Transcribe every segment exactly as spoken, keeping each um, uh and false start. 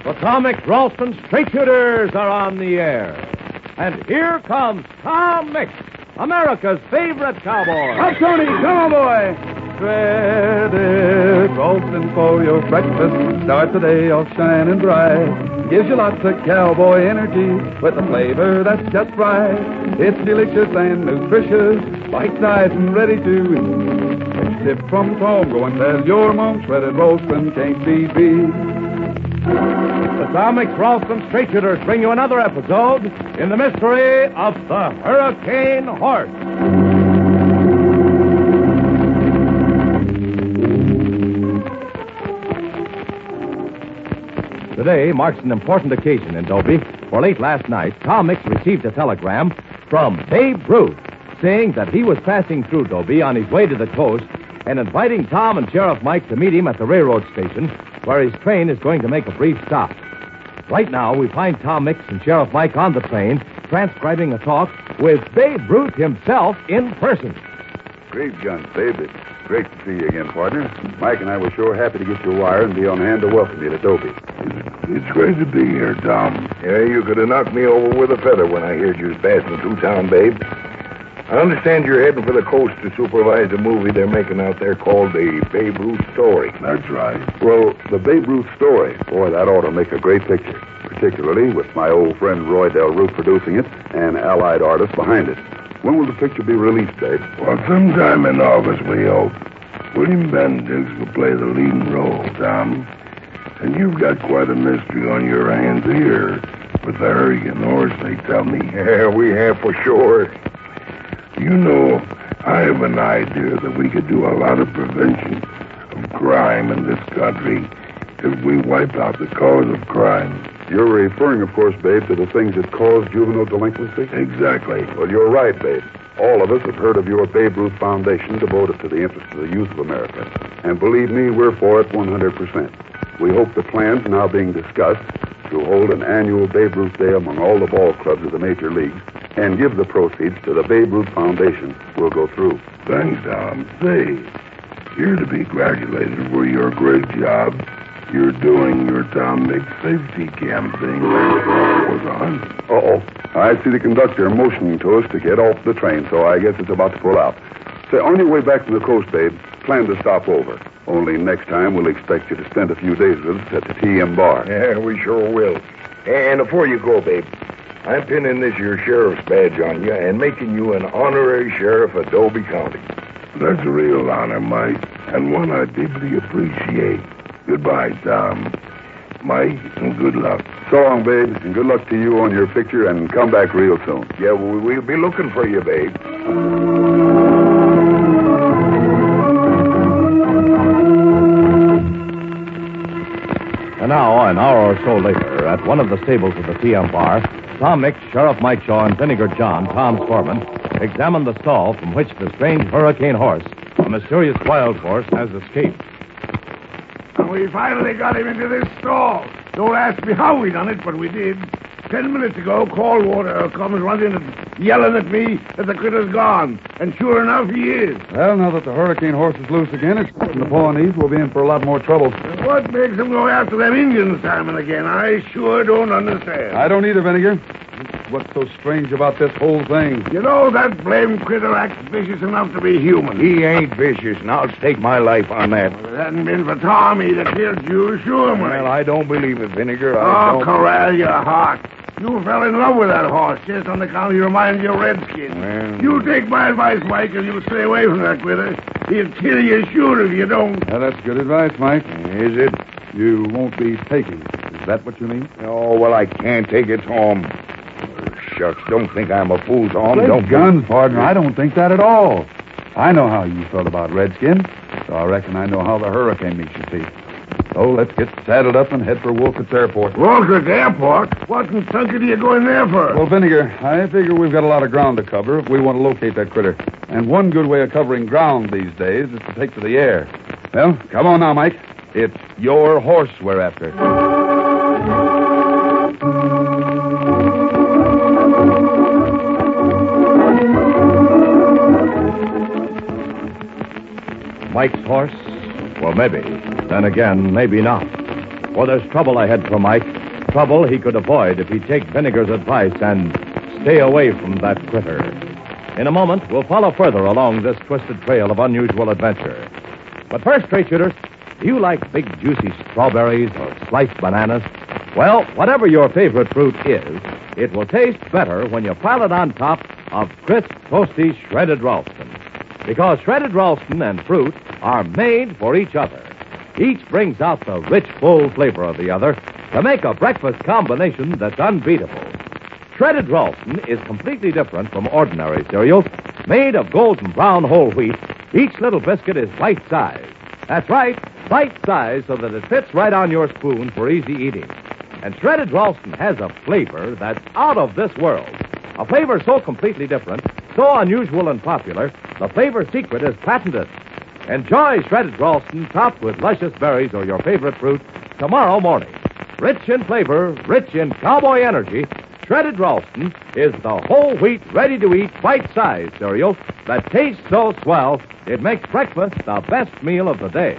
The Tom Mix Ralston Straight Shooters are on the air. And here comes Tom Mix, America's favorite cowboy. Up, Tony, come on, boy. Shredded Ralston for your breakfast. Start the day off shining bright. Gives you lots of cowboy energy with a flavor that's just right. It's delicious and nutritious, bite-sized and ready to eat. A tip from Tom, go and tell your mom Shredded Ralston can't be beat. The Tom Mix Ralston Straight Shooters bring you another episode in the mystery of the Hurricane Horse. Today marks an important occasion in Dobie, for late last night, Tom Mix received a telegram from Babe Ruth saying that he was passing through Dobie on his way to the coast and inviting Tom and Sheriff Mike to meet him at the railroad station where his train is going to make a brief stop. Right now, we find Tom Mix and Sheriff Mike on the train transcribing a talk with Babe Ruth himself in person. Great guns, Babe. It's great to see you again, partner. Mike and I were sure happy to get you a wire and be on hand to welcome you to Dobie. It's great to be here, Tom. Yeah, you could have knocked me over with a feather when I heard you was passing through town, Babe. I understand you're heading for the coast to supervise a movie they're making out there called The Babe Ruth Story. That's right. Well, the Babe Ruth Story, boy, that ought to make a great picture, particularly with my old friend Roy Del Ruth producing it and allied artists behind it. When will the picture be released, Babe? Well, sometime in August, we hope. William Bendix will play the leading role, Tom. And you've got quite a mystery on your hands here with the Hurricane Horse, they tell me. Yeah, we have for sure. You know, I have an idea that we could do a lot of prevention of crime in this country if we wipe out the cause of crime. You're referring, of course, Babe, to the things that cause juvenile delinquency? Exactly. Well, you're right, Babe. All of us have heard of your Babe Ruth Foundation devoted to the interests of the youth of America. And believe me, we're for it one hundred percent. We hope the plans now being discussed to hold an annual Babe Ruth Day among all the ball clubs of the major leagues and give the proceeds to the Babe Ruth Foundation will go through. Thanks, Tom. Say, you're to be congratulated for your great job. You're doing your Tom Mix safety campaign. Was on. Uh-oh. I see the conductor motioning to us to get off the train, so I guess it's about to pull out. Say, on your way back from the coast, Babe, plan to stop over. Only next time we'll expect you to spend a few days with us at the T M bar. Yeah, we sure will. And before you go, Babe, I'm pinning this your sheriff's badge on you and making you an honorary sheriff of Dobie County. That's a real honor, Mike, and one I deeply appreciate. Goodbye, Tom. Mike, and good luck. So long, Babe, and good luck to you on your picture, and come back real soon. Yeah, well, we'll be looking for you, Babe. And now, an hour or so later, at one of the stables of the T M bar, Tom Mix, Sheriff Mike Shaw, and Vinegar John, Tom's foreman, examine the stall from which the strange Hurricane Horse, a mysterious wild horse, has escaped. We finally got him into this stall. Don't ask me how we done it, but we did. Ten minutes ago, Caldwater comes running and yelling at me that the critter's gone. And sure enough, he is. Well, now that the Hurricane Horse is loose again, it's the Pawnees will be in for a lot more trouble. And what makes them go after them Indians time and again? I sure don't understand. I don't either, Vinegar. What's so strange about this whole thing? You know, that blamed critter acts vicious enough to be human. He ain't vicious, and I'll stake my life on that. Well, if it hadn't been for Tommy that killed you, sure, Mike. Well, I don't believe it, Vinegar. I oh, don't... corral your heart. You fell in love with that horse just on account of your mind your redskin. Well, you take my advice, Mike, and you stay away from that critter. He'll kill you sure if you don't. Yeah, that's good advice, Mike. Is it? You won't be taking. Is that what you mean? Oh, well, I can't take it, Tom. Shucks, don't think I'm a fool, Tom. Great don't guns, partner. I don't think that at all. I know how you felt about Redskin, so I reckon I know how the Hurricane makes you feel. So let's get saddled up and head for Wolcott's Airport. Wolcott's Airport? What in thunder are you going there for? Well, Vinegar, I figure we've got a lot of ground to cover if we want to locate that critter. And one good way of covering ground these days is to take to the air. Well, come on now, Mike. It's your horse we're after. Mike's horse? Well, maybe. Then again, maybe not. For there's trouble ahead for Mike. Trouble he could avoid if he'd take Vinegar's advice and stay away from that critter. In a moment, we'll follow further along this twisted trail of unusual adventure. But first, straight shooters, do you like big, juicy strawberries or sliced bananas? Well, whatever your favorite fruit is, it will taste better when you pile it on top of crisp, toasty, shredded Ralston. Because shredded Ralston and fruit are made for each other. Each brings out the rich, full flavor of the other to make a breakfast combination that's unbeatable. Shredded Ralston is completely different from ordinary cereals. Made of golden brown whole wheat, each little biscuit is bite-sized. That's right, bite-sized so that it fits right on your spoon for easy eating. And shredded Ralston has a flavor that's out of this world. A flavor so completely different, so unusual and popular, the flavor secret is patented. Enjoy shredded Ralston topped with luscious berries or your favorite fruit tomorrow morning. Rich in flavor, rich in cowboy energy, shredded Ralston is the whole wheat, ready-to-eat, bite-sized cereal that tastes so swell it makes breakfast the best meal of the day.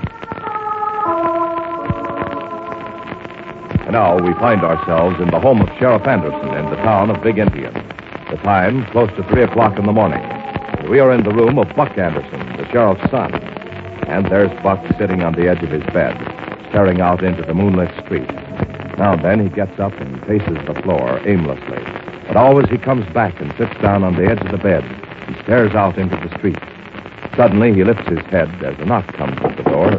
And now we find ourselves in the home of Sheriff Anderson in the town of Big Indian. The time, close to three o'clock in the morning. We are in the room of Buck Anderson, the sheriff's son. And there's Buck sitting on the edge of his bed, staring out into the moonlit street. Now and then he gets up and paces the floor aimlessly. But always he comes back and sits down on the edge of the bed. He stares out into the street. Suddenly he lifts his head as a knock comes at the door.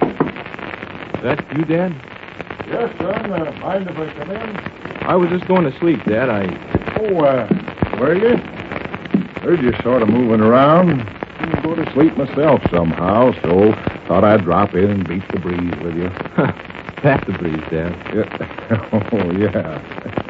That you, Dad? Yes, son. Uh, mind if I come in? I was just going to sleep, Dad. I... Oh, uh, were you? Heard you sort of moving around. Didn't go to sleep myself somehow, so thought I'd drop in and beat the breeze with you. Pass the breeze, Dad. Yeah. Oh, yeah.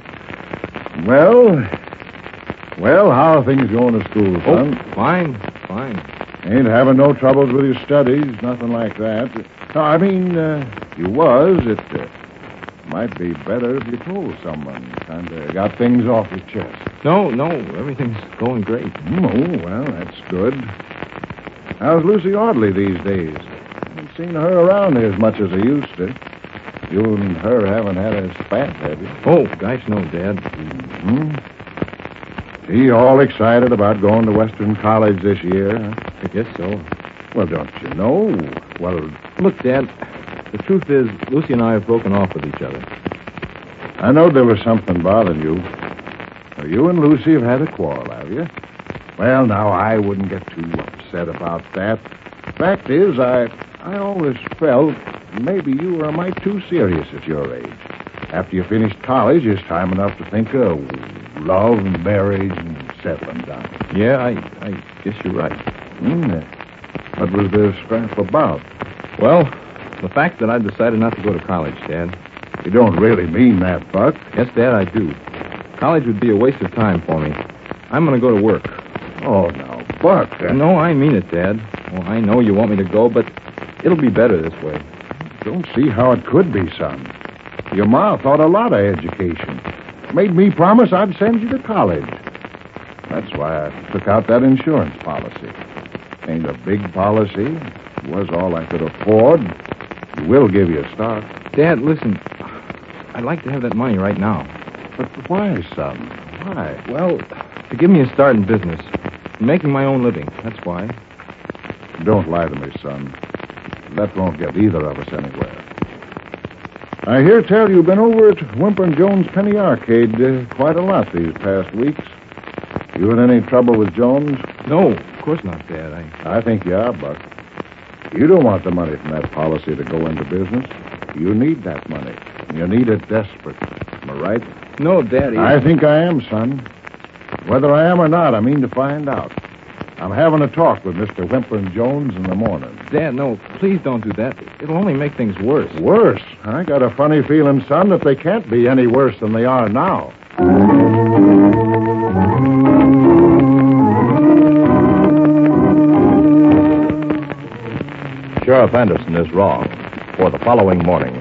Well, well, how are things going to school, son? Oh, fine, fine. Ain't having no troubles with your studies, nothing like that. No, I mean, uh, you was. It uh, might be better if you told someone. Kind of got things off your chest. No, no, everything's going great. Oh, well, that's good. How's Lucy Audley these days? Haven't seen her around here as much as I used to. You and her haven't had a spat, have you? Oh, gosh, no, Dad. Hmm? She all excited about going to Western College this year? Huh? I guess so. Well, don't you know? Well, look, Dad, the truth is, Lucy and I have broken off with each other. I know there was something bothering you. Well, you and Lucy have had a quarrel, have you? Well, now, I wouldn't get too upset about that. Fact is, I I always felt maybe you were a mite too serious at your age. After you finish college, it's time enough to think of love and marriage and settling down. Yeah, I, I guess you're right. Mm, what was the scrap about? Well, the fact that I decided not to go to college, Dad. You don't really mean that, Buck. Yes, Dad, I do. College would be a waste of time for me. I'm going to go to work. Oh, now, Buck. Uh... No, I mean it, Dad. Well, I know you want me to go, but it'll be better this way. Don't see how it could be, son. Your ma thought a lot of education. Made me promise I'd send you to college. That's why I took out that insurance policy. Ain't a big policy. It was all I could afford. It will give you a start. Dad, listen. I'd like to have that money right now. But why, son? Why? Well, to give me a start in business. Making my own living. That's why. Don't lie to me, son. That won't get either of us anywhere. I hear tell you've been over at Wimper and Jones Penny Arcade uh, quite a lot these past weeks. You in any trouble with Jones? No, of course not, Dad. I... I think you are, Buck. You don't want the money from that policy to go into business. You need that money. You need it desperate. Am I right? No, Daddy. I think I am, son. Whether I am or not, I mean to find out. I'm having a talk with Mister Wimper and Jones in the morning. Dad, no, please don't do that. It'll only make things worse. Worse? I got a funny feeling, son, that they can't be any worse than they are now. Sheriff Anderson is wrong. For the following morning.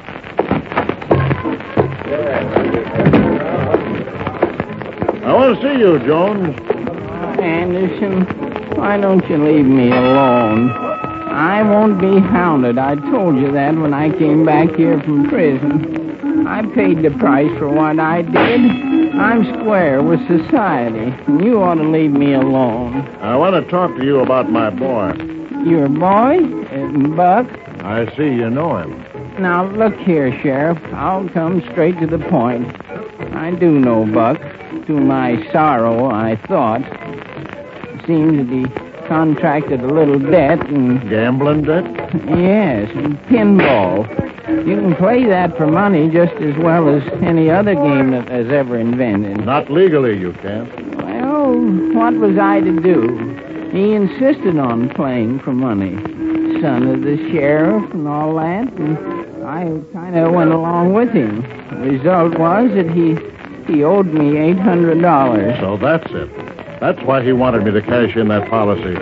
I want to see you, Jones. Anderson, why don't you leave me alone? I won't be hounded. I told you that when I came back here from prison. I paid the price for what I did. I'm square with society. And you ought to leave me alone. I want to talk to you about my boy. Your boy? Uh, Buck? I see you know him. Now, look here, Sheriff. I'll come straight to the point. I do know Buck. To my sorrow, I thought. It seems that he contracted a little debt and... Gambling debt? Yes, and pinball. You can play that for money just as well as any other game that was ever invented. Not legally, you can't. Well, what was I to do? He insisted on playing for money. Son of the sheriff and all that, and I kind of went along with him. The result was that he he owed me eight hundred dollars. So that's it. That's why he wanted me to cash in that policy.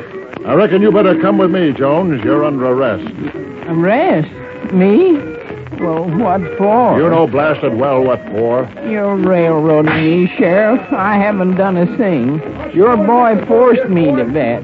I reckon you better come with me, Jones. You're under arrest. Arrest? Me? Well, what for? You know blasted well what for. You're railroading me, Sheriff. I haven't done a thing. Your boy forced me to bet.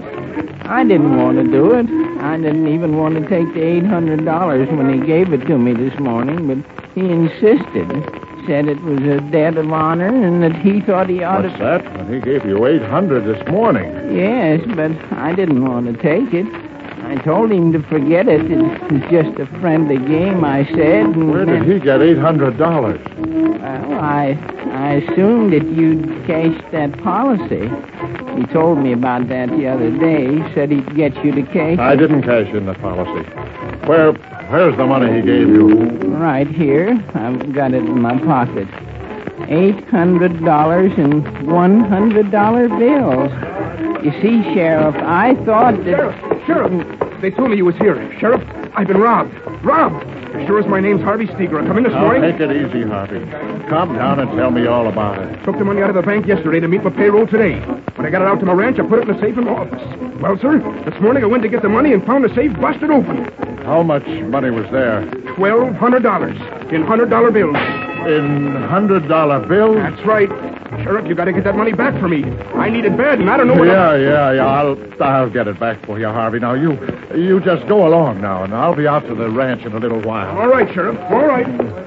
I didn't want to do it. I didn't even want to take the eight hundred dollars when he gave it to me this morning, but he insisted. Said it was a debt of honor and that he thought he ought What's to... that? When he gave you eight hundred dollars this morning. Yes, but I didn't want to take it. I told him to forget it. It was just a friendly game, I said. And Where did then... he get eight hundred dollars? Well, I, I assumed that you'd cashed that policy. He told me about that the other day. He said he'd get you to cash I it. didn't cash in the policy. Where, where's the money he gave you? Right here. I've got it in my pocket. Eight hundred dollars in one hundred dollar bills. You see, Sheriff, I thought that... Sheriff! Sheriff! They told me you was here. Sheriff, I've been robbed. Robbed! As sure as my name's Harvey Steger. I come in this Now, morning... take it easy, Harvey. Calm down and tell me all about it. Took the money out of the bank yesterday to meet my payroll today. When I got it out to my ranch, I put it in the safe in my office. Well, sir, this morning I went to get the money and found the safe busted open. How much money was there? Twelve hundred dollars in hundred dollar bills. In hundred dollar bills? That's right. Sheriff, you got to get that money back for me. I need it bad, and I don't know what... Yeah, yeah, yeah. I'll, I'll get it back for you, Harvey. Now, you, you just go along now, and I'll be out to the ranch in a little while. All right, Sheriff. All right.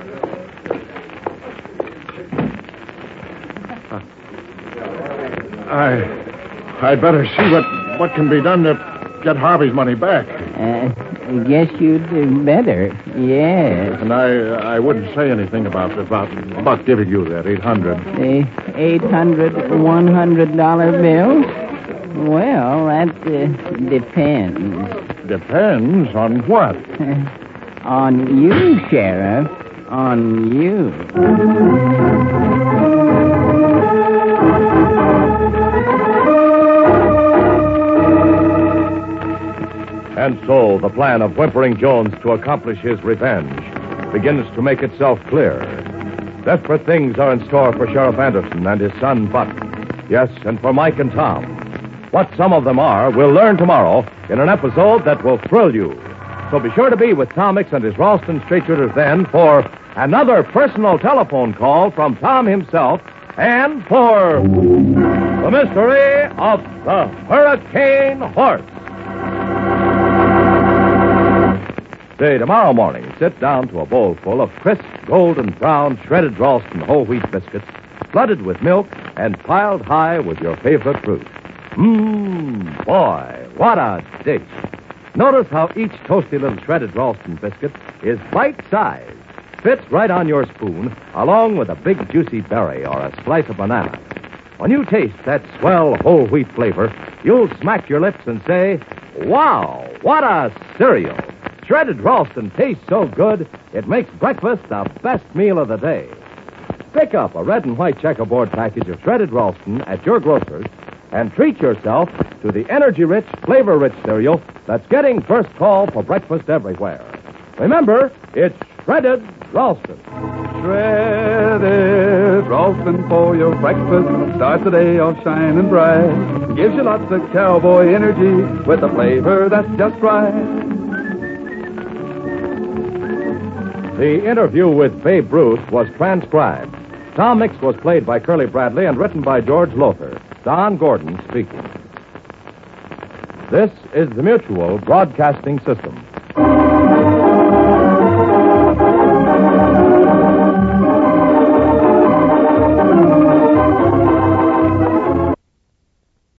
I, I'd better see what, what can be done to get Harvey's money back. Uh, I guess you'd do better. Yes. And I, I wouldn't say anything about about about giving you that eight hundred. The eight hundred, one hundred dollar bills? Well, that uh, depends. Depends on what? On you, Sheriff. On you. And so the plan of Whimpering Jones to accomplish his revenge begins to make itself clear. Desperate things are in store for Sheriff Anderson and his son Buck. Yes, and for Mike and Tom. What some of them are, we'll learn tomorrow in an episode that will thrill you. So be sure to be with Tom Mix and his Ralston Straight Shooters then for another personal telephone call from Tom himself and for the mystery of the Hurricane Horse. Say, tomorrow morning, sit down to a bowl full of crisp, golden brown, shredded Ralston whole wheat biscuits, flooded with milk, and piled high with your favorite fruit. Mmm, boy, what a dish. Notice how each toasty little shredded Ralston biscuit is bite-sized, fits right on your spoon, along with a big juicy berry or a slice of banana. When you taste that swell whole wheat flavor, you'll smack your lips and say, wow, what a cereal. Shredded Ralston tastes so good, it makes breakfast the best meal of the day. Pick up a red and white checkerboard package of shredded Ralston at your grocer's and treat yourself to the energy-rich, flavor-rich cereal that's getting first call for breakfast everywhere. Remember, it's Shredded Ralston. Shredded Ralston for your breakfast. Starts the day off shining bright. Gives you lots of cowboy energy with a flavor that's just right. The interview with Babe Ruth was transcribed. Tom Mix was played by Curly Bradley and written by George Lothar. Don Gordon speaking. This is the Mutual Broadcasting System.